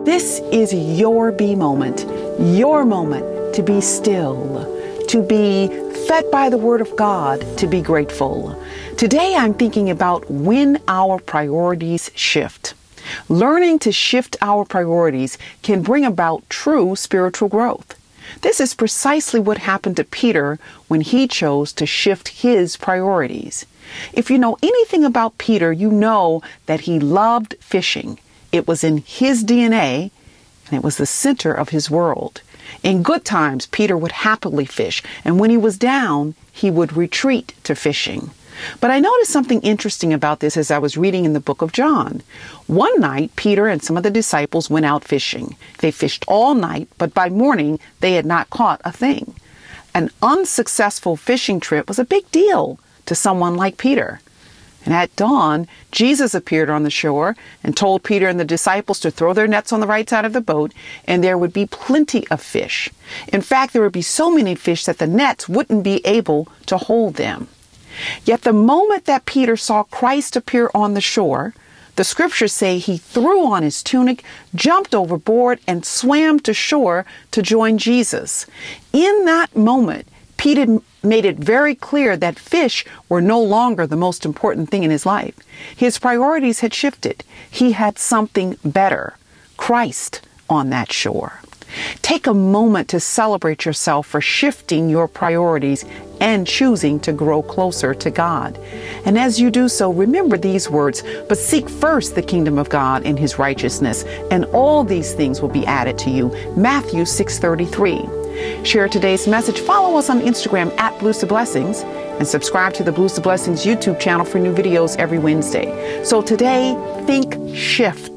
This is your be moment to be still, to be fed by the Word of God, to be grateful. Today I'm thinking about when our priorities shift. Learning to shift our priorities can bring about true spiritual growth. This is precisely what happened to Peter when he chose to shift his priorities. If you know anything about Peter, you know that he loved fishing. It was in his DNA, and it was the center of his world. In good times, Peter would happily fish, and when he was down, he would retreat to fishing. But I noticed something interesting about this as I was reading in the book of John. One night, Peter and some of the disciples went out fishing. They fished all night, but by morning, they had not caught a thing. An unsuccessful fishing trip was a big deal to someone like Peter. And at dawn, Jesus appeared on the shore and told Peter and the disciples to throw their nets on the right side of the boat, and there would be plenty of fish. In fact, there would be so many fish that the nets wouldn't be able to hold them. Yet the moment that Peter saw Christ appear on the shore, the scriptures say he threw on his tunic, jumped overboard, and swam to shore to join Jesus. In that moment, Peter made it very clear that fish were no longer the most important thing in his life. His priorities had shifted. He had something better, Christ, on that shore. Take a moment to celebrate yourself for shifting your priorities and choosing to grow closer to God. And as you do so, remember these words, but seek first the kingdom of God and his righteousness, and all these things will be added to you. Matthew 6:33. Share today's message. Follow us on Instagram at Blues to Blessings, and subscribe to the Blues to Blessings YouTube channel for new videos every Wednesday. So today, think shift.